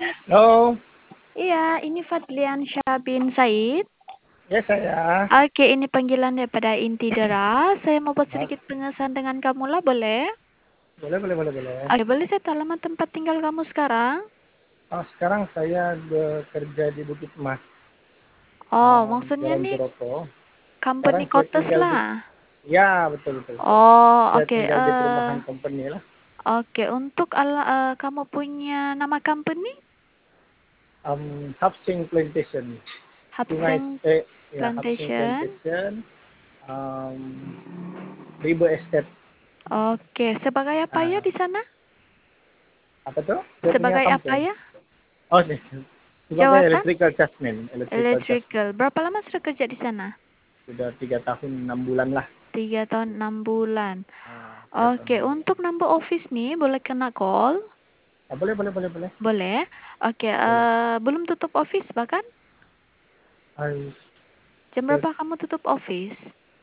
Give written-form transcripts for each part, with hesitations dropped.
Halo, Iya, ini Fadlian Syah bin Said. ya saya. Oke, ini panggilan daripada Inti Deras. Saya mau buat Ah, sedikit pengesahan dengan kamu lah, boleh? boleh, boleh, boleh, boleh. Oke, boleh saya tahu alamat tempat tinggal kamu sekarang? Sekarang saya bekerja di Bukit Mas, Oh, maksudnya Jalan nih Jeroto. company Sekarang saya quarters tinggal di, lah. ya betul, betul, betul. Oh, Saya oke. tinggal di perumahan company lah. Oke, untuk kamu punya nama company? Hapsing Plantation, Sungai, Hapseng ya Hapsing Plantation. Plantation, um, River Estate. Oke, sebagai apa ya Ah, di sana? apa tuh? Saya punya Sebagai apa kampung. ya? Oh, nih, sebagai Jawatan? electrical chargeman, electrical chargeman. Electrical. Berapa lama sudah kerja di sana? Sudah 3 tahun 6 bulan lah. 3 tahun 6 bulan. 3 tahun Oke, 6 bulan. untuk number office nih boleh kena call? Boleh, boleh, boleh, boleh, Boleh. Oke, boleh. belum tutup office bahkan? Ay, Jam se- berapa kamu tutup office?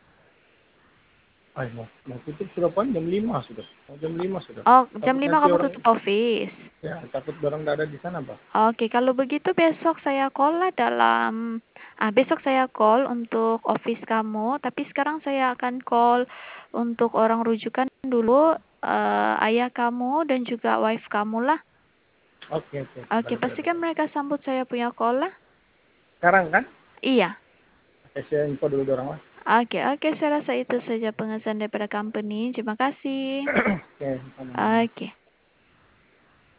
mau tutup sudah pan jam 5 sudah. Mau jam 5 sudah. Oh, jam Takut 5 nanti kamu orang, tutup office. ya takut orang tidak ada di sana, Pak. Oke, kalau begitu besok saya call lah besok saya call untuk office kamu, tapi sekarang saya akan call untuk orang rujukan dulu, ayah kamu dan juga wife kamu lah. Oke, oke, Oke, boleh, boleh, pastikan boleh. mereka sambut saya punya call lah. Sekarang kan, Iya. saya info dulu orang lah. Oke, oke, saya rasa itu saja pengesahan daripada company. Terima kasih. Oke, sama. Oke.